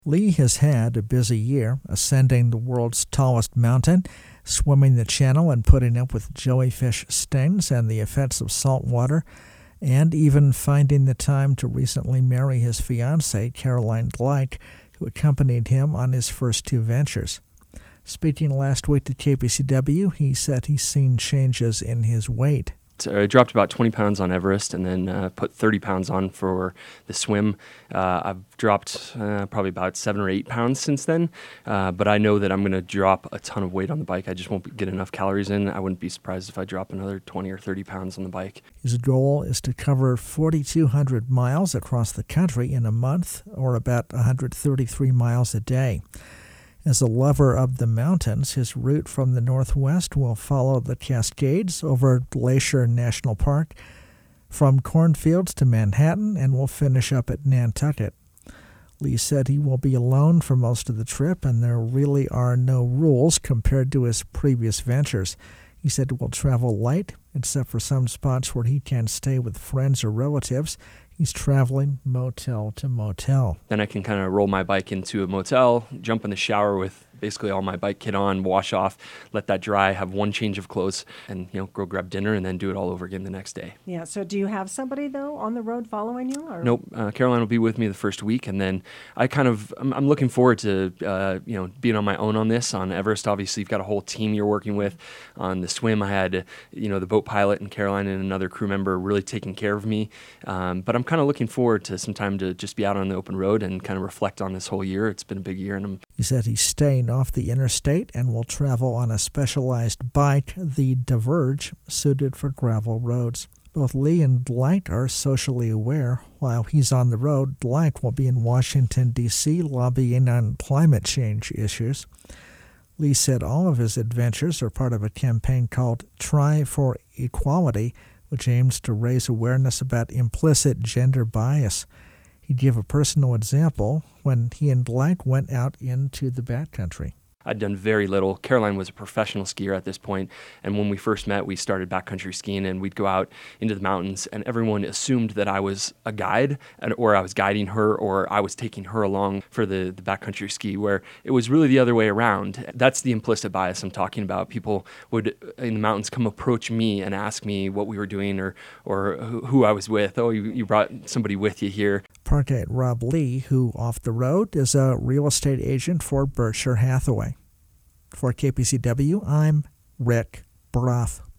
Lee has had a busy year, ascending the world's tallest mountain, swimming the channel and putting up with jellyfish stings and the effects of salt water, and even finding the time to recently marry his fiancée, Caroline Gleit, who accompanied him on his first two ventures. Speaking last week to KPCW, he said he's seen changes in his weight. I dropped about 20 pounds on Everest and then put 30 pounds on for the swim. I've dropped probably about 7 or 8 pounds since then, but I know that I'm going to drop a ton of weight on the bike. I just won't get enough calories in. I wouldn't be surprised if I drop another 20 or 30 pounds on the bike. His goal is to cover 4,200 miles across the country in a month, or about 133 miles a day. As a lover of the mountains, his route from the northwest will follow the Cascades over Glacier National Park, from cornfields to Manhattan, and will finish up at Nantucket. Lee said he will be alone for most of the trip, and there really are no rules compared to his previous ventures. He said he will travel light, except for some spots where he can stay with friends or relatives. He's traveling motel to motel. Then I can kind of roll my bike into a motel, jump in the shower with basically all my bike kit on, wash off, let that dry, have one change of clothes, and go grab dinner and then do it all over again the next day. Yeah. So do you have somebody though on the road following you? Or? Nope. Caroline will be with me the first week, and then I'm looking forward to being on my own on this. On Everest, obviously, you've got a whole team you're working with. On the swim, I had the boat pilot and Caroline and another crew member really taking care of me. But I'm kind of looking forward to some time to just be out on the open road and kind of reflect on this whole year. It's been a big year, and he said he's staying off the interstate and will travel on a specialized bike, the Diverge, suited for gravel roads. Both Lee and Gleit are socially aware. While he's on the road, Gleit will be in Washington, D.C., lobbying on climate change issues. Lee said all of his adventures are part of a campaign called Try for Equality, which aims to raise awareness about implicit gender bias. He gave a personal example when he and Gleit went out into the backcountry. I'd done very little. Caroline was a professional skier at this point, and when we first met, we started backcountry skiing, and we'd go out into the mountains, and everyone assumed that I was a guide, or I was guiding her, or I was taking her along for the backcountry ski, where it was really the other way around. That's the implicit bias I'm talking about. People would, in the mountains, come approach me and ask me what we were doing or who I was with. Oh, you brought somebody with you here. Parkite Rob Lee, who off the road is a real estate agent for Berkshire Hathaway. For KPCW, I'm Rick Broth.